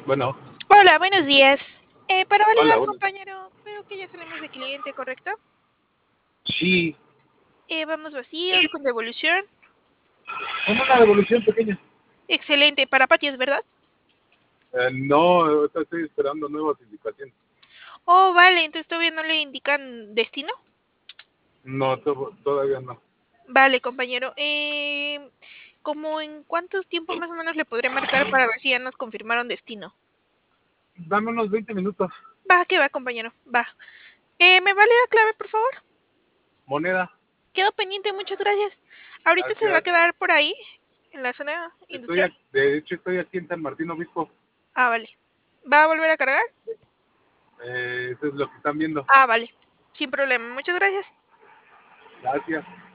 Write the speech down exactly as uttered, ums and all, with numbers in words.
Bueno, Hola, buenos días. Eh, para hola, validar, bueno. compañero, veo que ya salimos de cliente, ¿correcto? Sí, Eh, vamos vacíos, con devolución. como una devolución pequeña. Excelente, para patios, ¿verdad? Eh, no, ahorita estoy esperando nuevas indicaciones. Oh, vale, entonces todavía no le indican destino. No, to- todavía no. Vale, compañero. Eh, ¿cómo en cuántos tiempo más o menos le podré marcar para ver si ya nos confirmaron destino? Dame unos veinte minutos. Va, que va, compañero, va. Eh, ¿me vale la clave, por favor? Moneda, Quedo pendiente, muchas gracias. Ahorita se va a gracias. quedar por ahí, en la zona Estoy, industrial. a- de hecho, estoy aquí en San Martín Obispo. Ah, vale. ¿Va a volver a cargar? Eh, eso es lo que están viendo. Ah, vale. Sin problema, muchas gracias. Gracias.